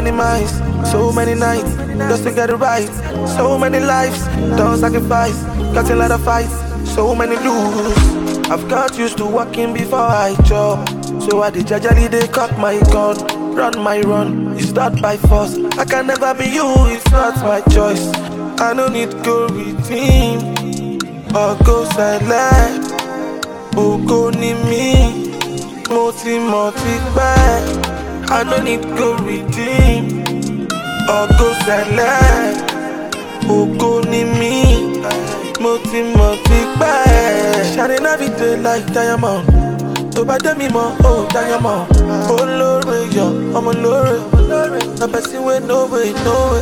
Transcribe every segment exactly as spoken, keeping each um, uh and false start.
many miles, so many nights, just to get it right. So many lives, don't sacrifice, got a lot of fights, so many lose. I've got used to walking before I jump, so I did jajali, they cock my gun. Run my run, it's not by force. I can never be you, it's not my choice. I don't need go redeem or go silent. Oh, go need me, multi multi back. I don't need go redeem or go silent. Oh, go need me, multi multi back. Shining every day like diamond. To buy them more, oh diamond. Oh Lord, yo, I'm a Lord. The person with no way, no way.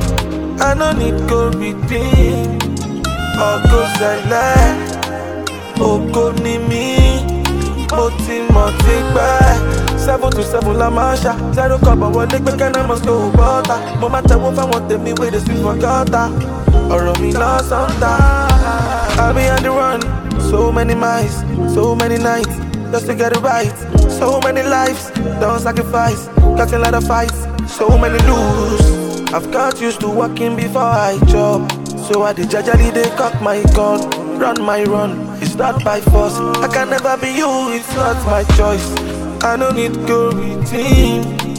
I don't need go redeem or go silent. Oh, go need me, multi multi back. Seven to seven la marcha, zero cover one leg, but can I must go butter. No matter what I want, them me with the sleep for gutter. Or me lost on that. I'll be on the run, so many miles, so many nights, just to get it right. So many lives, don't sacrifice, got a lot of fights, so many lose. I've got used to walking before I jump, so I did jajali, they cock my gun. Run my run, it's not by force. I can never be you, it's not my choice. I don't need go redeem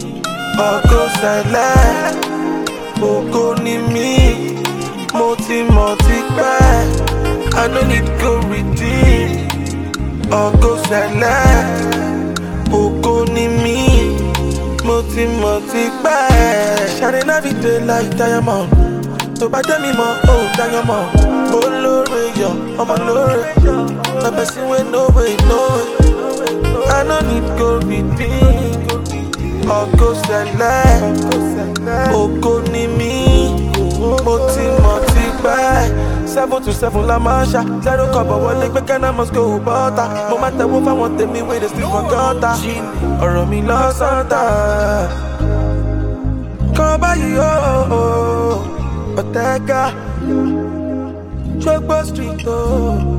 or go silent. Oh, go need me, multi multi back. I don't need go redeem or go silent. Oh, go need me, multi multi back. Shining every day like diamond. To buy them more, oh diamond. Oh Lord, yo, I'm a Lord. The person with no way, no way. I don't need go redeem or go select. Oh, go need me, multi multi back. Seven to seven la marcha, zero cover one leg, but can I must go butter. No matter what I want, them me with the sleep for gutter. Or me lost on that. Come by you, oh, oh. Bottega, Drugbar Street, oh.